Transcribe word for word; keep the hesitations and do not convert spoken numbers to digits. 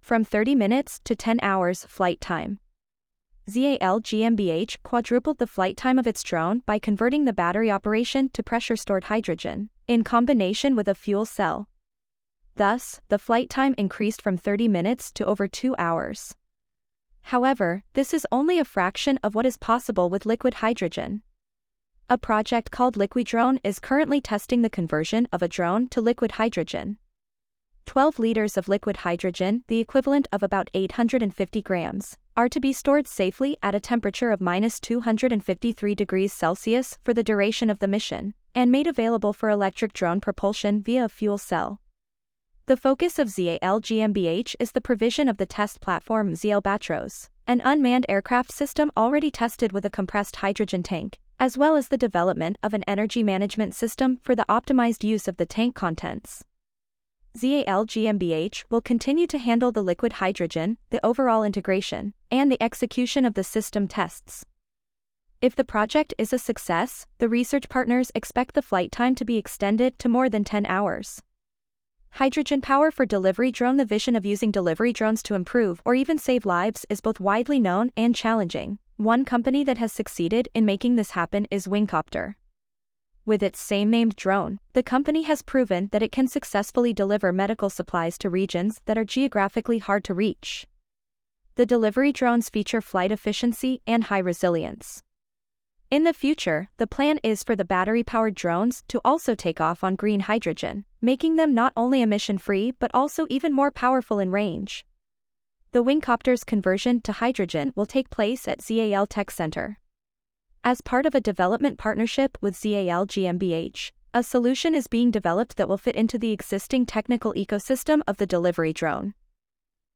from thirty minutes to ten hours flight time. ZAL GmbH quadrupled the flight time of its drone by converting the battery operation to pressure-stored hydrogen, in combination with a fuel cell. Thus, the flight time increased from thirty minutes to over two hours. However, this is only a fraction of what is possible with liquid hydrogen. A project called Liquidrone is currently testing the conversion of a drone to liquid hydrogen. twelve liters of liquid hydrogen, the equivalent of about eight hundred fifty grams, are to be stored safely at a temperature of minus two hundred fifty-three degrees Celsius for the duration of the mission, and made available for electric drone propulsion via a fuel cell. The focus of ZAL GmbH is the provision of the test platform ZALbatros, an unmanned aircraft system already tested with a compressed hydrogen tank, as well as the development of an energy management system for the optimized use of the tank contents. ZAL GmbH will continue to handle the liquid hydrogen, the overall integration, and the execution of the system tests. If the project is a success, the research partners expect the flight time to be extended to more than ten hours. Hydrogen power for delivery drone. The vision of using delivery drones to improve or even save lives is both widely known and challenging. One company that has succeeded in making this happen is Wingcopter. With its same-named drone, the company has proven that it can successfully deliver medical supplies to regions that are geographically hard to reach. The delivery drones feature flight efficiency and high resilience. In the future, the plan is for the battery-powered drones to also take off on green hydrogen, making them not only emission-free but also even more powerful in range. The Wingcopter's conversion to hydrogen will take place at ZAL Tech Center. As part of a development partnership with ZAL GmbH, a solution is being developed that will fit into the existing technical ecosystem of the delivery drone.